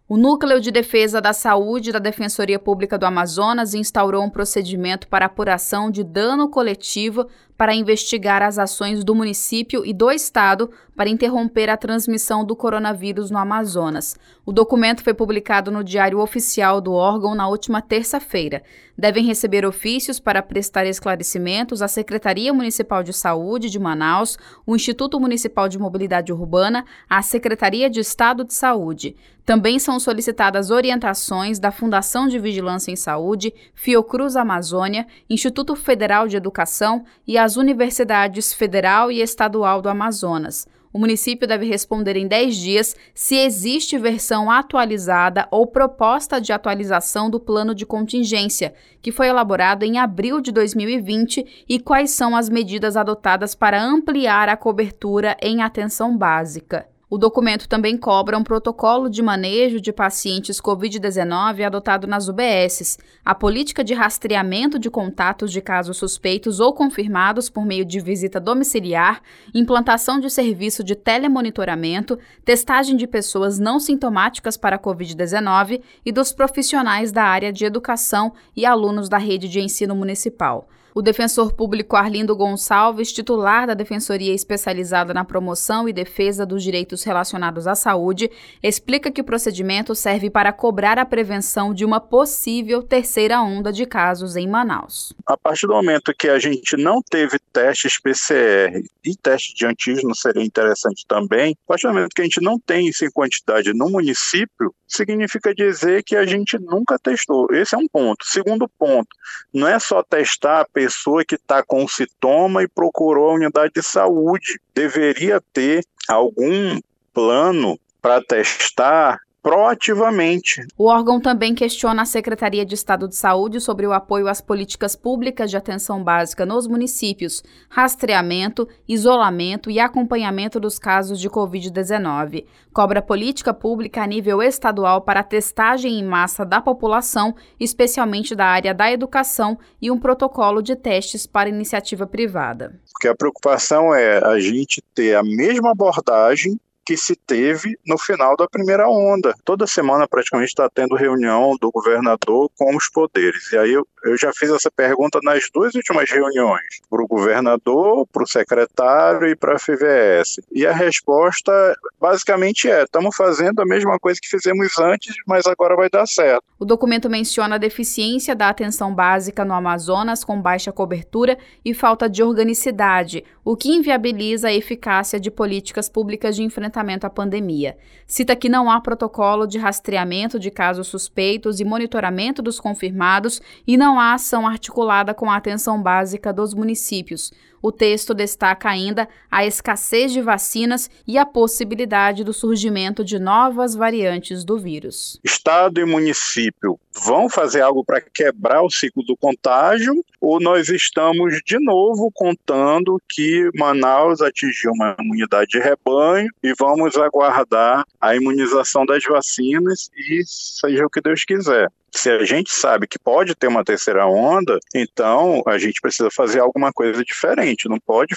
O Núcleo de Defesa da Saúde da Defensoria Pública do Amazonas instaurou um procedimento para apuração de dano coletivo para investigar as ações do município e do estado para interromper a transmissão do coronavírus no Amazonas. O documento foi publicado no Diário Oficial do órgão na última terça-feira. Devem receber ofícios para prestar esclarecimentos à Secretaria Municipal de Saúde de Manaus, o Instituto Municipal de Mobilidade Urbana, a Secretaria de Estado de Saúde. Também são solicitadas orientações da Fundação de Vigilância em Saúde, Fiocruz Amazônia, Instituto Federal de Educação e as Universidades Federal e Estadual do Amazonas. O município deve responder em 10 dias se existe versão atualizada ou proposta de atualização do plano de contingência, que foi elaborado em abril de 2020, e quais são as medidas adotadas para ampliar a cobertura em atenção básica. O documento também cobra um protocolo de manejo de pacientes Covid-19 adotado nas UBSs, a política de rastreamento de contatos de casos suspeitos ou confirmados por meio de visita domiciliar, implantação de serviço de telemonitoramento, testagem de pessoas não sintomáticas para a Covid-19 e dos profissionais da área de educação e alunos da rede de ensino municipal. O defensor público Arlindo Gonçalves, titular da Defensoria Especializada na Promoção e Defesa dos Direitos Relacionados à Saúde, explica que o procedimento serve para cobrar a prevenção de uma possível terceira onda de casos em Manaus. A partir do momento que a gente não teve testes PCR e teste de antígeno seria interessante também, a partir do momento que a gente não tem isso em quantidade no município, significa dizer que a gente nunca testou. Esse é um ponto. Segundo ponto, não é só testar a pessoa que está com sintoma e procurou a unidade de saúde. Deveria ter algum plano para testar proativamente. O órgão também questiona a Secretaria de Estado de Saúde sobre o apoio às políticas públicas de atenção básica nos municípios, rastreamento, isolamento e acompanhamento dos casos de Covid-19. Cobra política pública a nível estadual para a testagem em massa da população, especialmente da área da educação, e um protocolo de testes para iniciativa privada. Porque a preocupação é a gente ter a mesma abordagem que se teve no final da primeira onda. Toda semana praticamente está tendo reunião do governador com os poderes. E aí eu já fiz essa pergunta nas duas últimas reuniões, para o governador, para o secretário e para a FVS. E a resposta basicamente estamos fazendo a mesma coisa que fizemos antes, mas agora vai dar certo. O documento menciona a deficiência da atenção básica no Amazonas, com baixa cobertura e falta de organicidade, o que inviabiliza a eficácia de políticas públicas de enfrentamento à pandemia. Cita que não há protocolo de rastreamento de casos suspeitos e monitoramento dos confirmados e não há ação articulada com a atenção básica dos municípios. O texto destaca ainda a escassez de vacinas e a possibilidade do surgimento de novas variantes do vírus. Estado e município vão fazer algo para quebrar o ciclo do contágio, ou nós estamos de novo contando que Manaus atingiu uma imunidade de rebanho e vamos aguardar a imunização das vacinas e seja o que Deus quiser. Se a gente sabe que pode ter uma terceira onda, então a gente precisa fazer alguma coisa diferente, não pode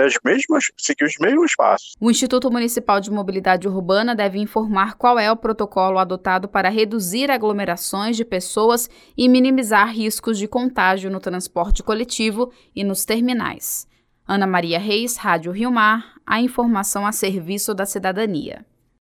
seguir os mesmos passos. O Instituto Municipal de Mobilidade Urbana deve informar qual é o protocolo adotado para reduzir aglomerações de pessoas e minimizar riscos de contágio no transporte coletivo e nos terminais. Ana Maria Reis, Rádio Rio Mar, a informação a serviço da cidadania.